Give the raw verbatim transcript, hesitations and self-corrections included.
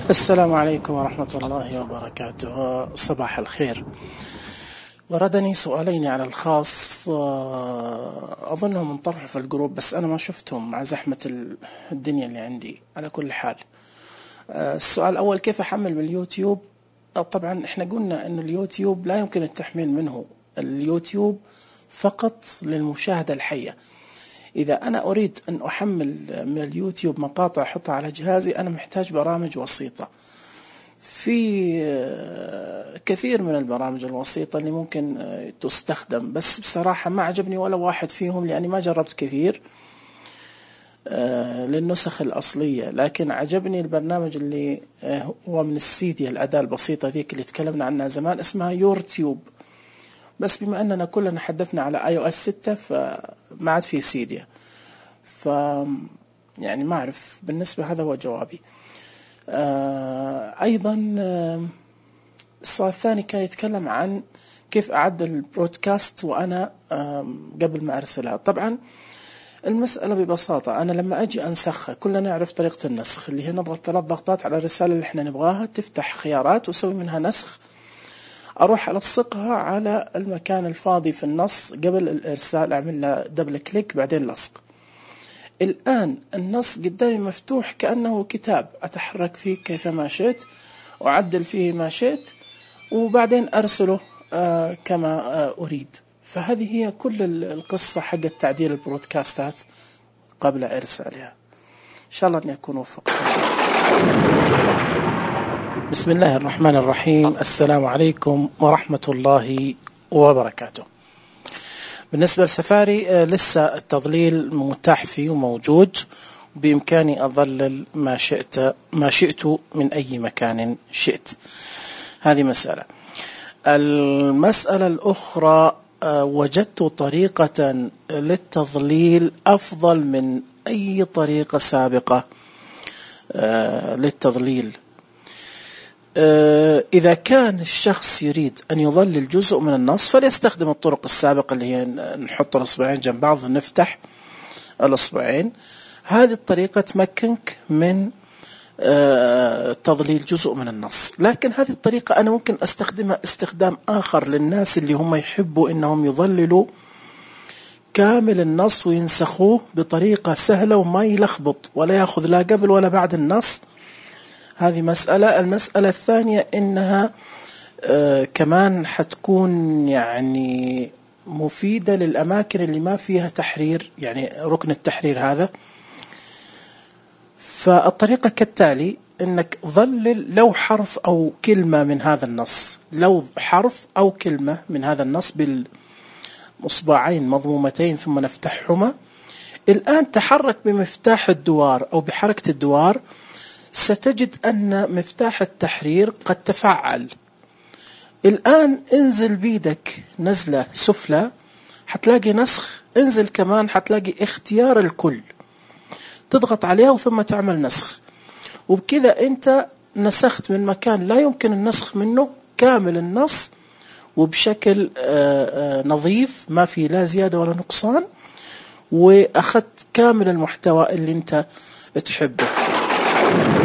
السلام عليكم ورحمة الله وبركاته. صباح الخير. وردني سؤالين على الخاص، أظنهم انطرحوا في الجروب بس أنا ما شفتهم مع زحمة الدنيا اللي عندي. على كل حال، السؤال الأول: كيف أحمل من اليوتيوب؟ طبعا إحنا قلنا أن اليوتيوب لا يمكن التحميل منه، اليوتيوب فقط للمشاهدة الحية. إذا أنا أريد أن أحمل من اليوتيوب مقاطع أحطها على جهازي أنا محتاج برامج وسيطة. في كثير من البرامج الوسيطة اللي ممكن تستخدم، بس بصراحة ما عجبني ولا واحد فيهم لأني ما جربت كثير للنسخ الأصلية. لكن عجبني البرنامج اللي هو من السيديا، الأداة البسيطة ذيك اللي تكلمنا عنها زمان، اسمها يورتيوب. بس بما أننا كلنا حدثنا على آي أو إس ستة فما عاد في سيديا، ف يعني ما أعرف. بالنسبة هذا هو جوابي. آه أيضا آه السؤال الثاني كان يتكلم عن كيف أعدل البرودكاست وأنا آه قبل ما أرسلها. طبعا المسألة ببساطة، أنا لما أجي أنسخها كلنا نعرف طريقة النسخ اللي هي نضغط ثلاث ضغطات على الرسالة اللي احنا نبغاها، تفتح خيارات وسوي منها نسخ. أروح ألصقها على المكان الفاضي في النص قبل الإرسال، أعمل له دبل كليك بعدين لصق. الآن النص قدامي مفتوح كأنه كتاب، أتحرك فيه كيفما شئت وأعدل فيه ما شئت وبعدين أرسله آه كما آه أريد. فهذه هي كل القصة حق تعديل البرودكاستات قبل إرسالها. إن شاء الله أن يكون وفقت. بسم الله الرحمن الرحيم. السلام عليكم ورحمة الله وبركاته. بالنسبة لسفاري لسه التضليل متاح فيه وموجود، بإمكاني أضلل ما شئت ما شئت من أي مكان شئت. هذه مسألة. المسألة الأخرى، وجدت طريقة للتضليل أفضل من أي طريقة سابقة للتضليل. إذا كان الشخص يريد أن يضلل جزء من النص فليستخدم الطرق السابقة اللي هي نحط الأصبعين جنب بعض ونفتح الأصبعين. هذه الطريقة تمكنك من تضليل جزء من النص. لكن هذه الطريقة أنا ممكن أستخدمها استخدام آخر للناس اللي هم يحبوا إنهم يضللوا كامل النص وينسخوه بطريقة سهلة وما يلخبط ولا يأخذ لا قبل ولا بعد النص. هذه مسألة. المسألة الثانية إنها آه كمان حتكون يعني مفيدة للأماكن اللي ما فيها تحرير، يعني ركن التحرير هذا. فالطريقة كالتالي: إنك ظلل لو حرف أو كلمة من هذا النص، لو حرف أو كلمة من هذا النص بالمصباعين مضمومتين ثم نفتحهما. الآن تحرك بمفتاح الدوار أو بحركة الدوار، ستجد أن مفتاح التحرير قد تفعل. الآن انزل بيدك نزلة سفلى حتلاقي نسخ، انزل كمان حتلاقي اختيار الكل، تضغط عليها ثم تعمل نسخ. وبكذا انت نسخت من مكان لا يمكن النسخ منه كامل النص وبشكل نظيف ما في لا زيادة ولا نقصان، وأخذت كامل المحتوى اللي انت تحبه.